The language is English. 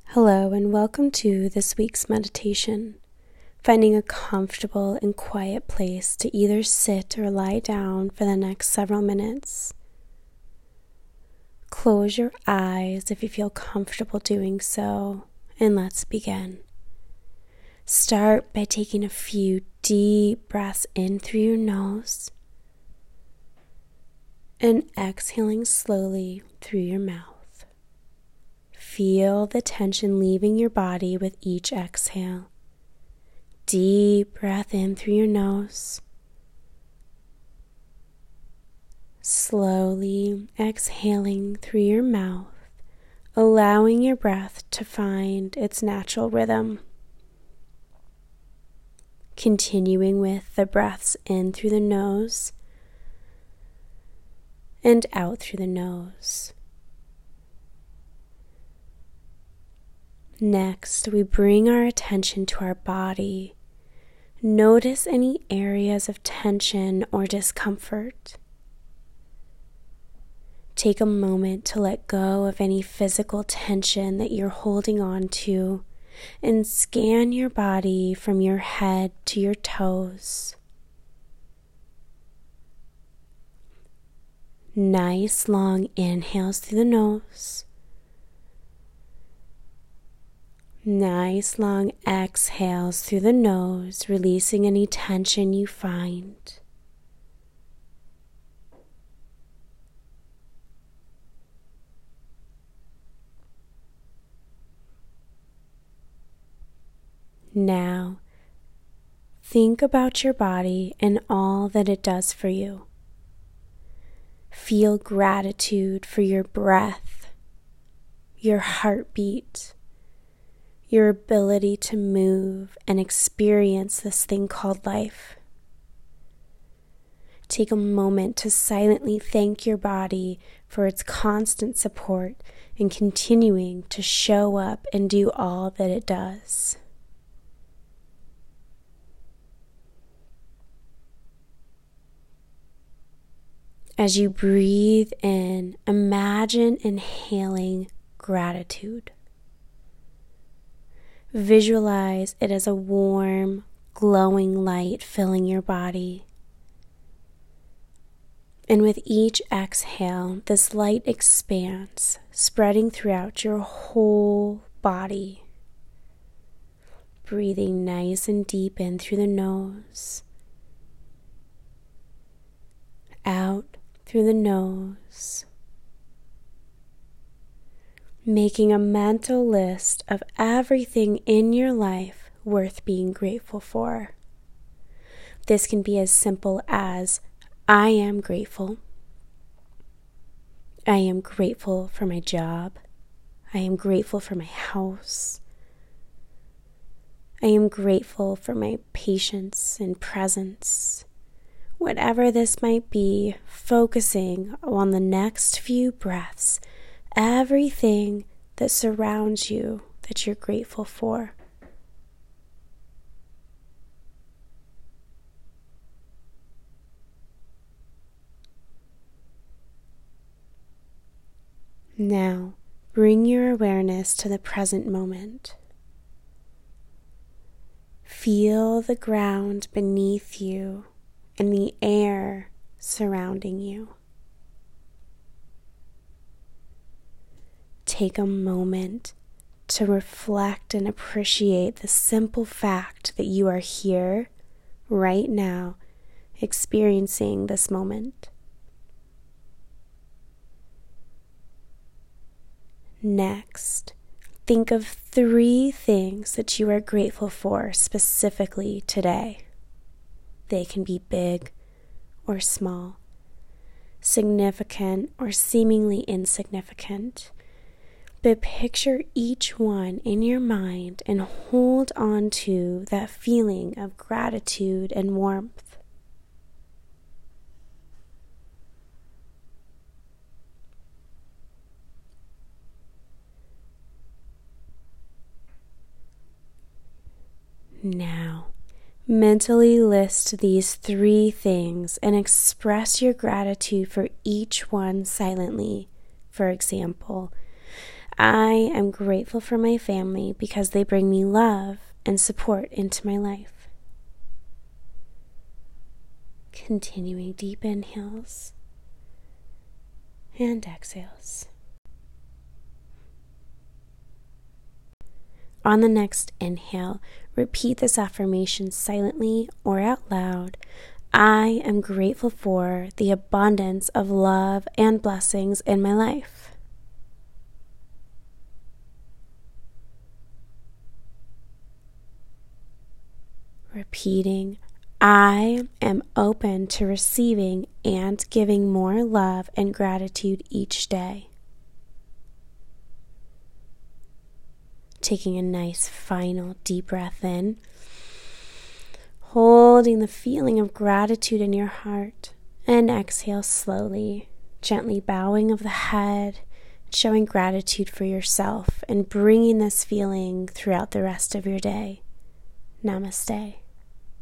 Hello and welcome to this week's meditation. Finding a comfortable and quiet place to either sit or lie down for the next several minutes. Close your eyes if you feel comfortable doing so, and let's begin. Start by taking a few deep breaths in through your nose and exhaling slowly through your mouth. Feel the tension leaving your body with each exhale. Deep breath in through your nose. Slowly exhaling through your mouth, allowing your breath to find its natural rhythm. Continuing with the breaths in through the nose and out through the nose. Next, we bring our attention to our body. Notice any areas of tension or discomfort. Take a moment to let go of any physical tension that you're holding on to and scan your body from your head to your toes. Nice long inhales through the nose. Nice long exhales through the nose, releasing any tension you find. Now, think about your body and all that it does for you. Feel gratitude for your breath, your heartbeat, your ability to move and experience this thing called life. Take a moment to silently thank your body for its constant support and continuing to show up and do all that it does. As you breathe in, imagine inhaling gratitude. Visualize it as a warm, glowing light filling your body. And with each exhale, this light expands, spreading throughout your whole body. Breathing nice and deep in through the nose, out through the nose. Making a mental list of everything in your life worth being grateful for. This can be as simple as, I am grateful. I am grateful for my job. I am grateful for my house. I am grateful for my patience and presence. Whatever this might be, focusing on the next few breaths, everything that surrounds you that you're grateful for. Now, bring your awareness to the present moment. Feel the ground beneath you and the air surrounding you. Take a moment to reflect and appreciate the simple fact that you are here, right now, experiencing this moment. Next, think of 3 things that you are grateful for specifically today. They can be big or small, significant or seemingly insignificant. But picture each one in your mind and hold on to that feeling of gratitude and warmth. Now, mentally list these 3 things and express your gratitude for each one silently. For example, I am grateful for my family because they bring me love and support into my life. Continuing deep inhales and exhales. On the next inhale, repeat this affirmation silently or out loud. I am grateful for the abundance of love and blessings in my life. Repeating, I am open to receiving and giving more love and gratitude each day. Taking a nice final deep breath in, holding the feeling of gratitude in your heart, and exhale slowly, gently bowing of the head, showing gratitude for yourself and bringing this feeling throughout the rest of your day. Namaste.